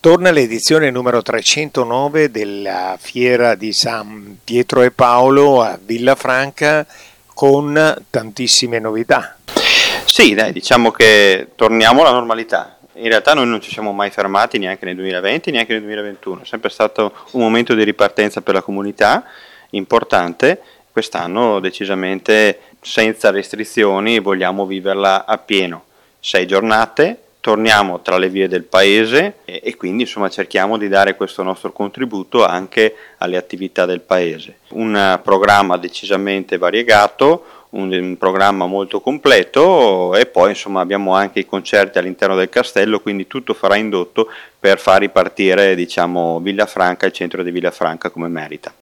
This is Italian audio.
Torna l'edizione numero 309 della Fiera di San Pietro e Paolo a Villafranca con tantissime novità. Sì, dai, diciamo che torniamo alla normalità. In realtà noi non ci siamo mai fermati neanche nel 2020, neanche nel 2021. È sempre stato un momento di ripartenza per la comunità importante. Quest'anno decisamente senza restrizioni vogliamo viverla appieno. 6 giornate, torniamo tra le vie del paese e quindi insomma cerchiamo di dare questo nostro contributo anche alle attività del paese. Un programma decisamente variegato, un programma molto completo e poi insomma abbiamo anche i concerti all'interno del castello, quindi tutto farà indotto per far ripartire, diciamo, Villafranca, il centro di Villafranca come merita.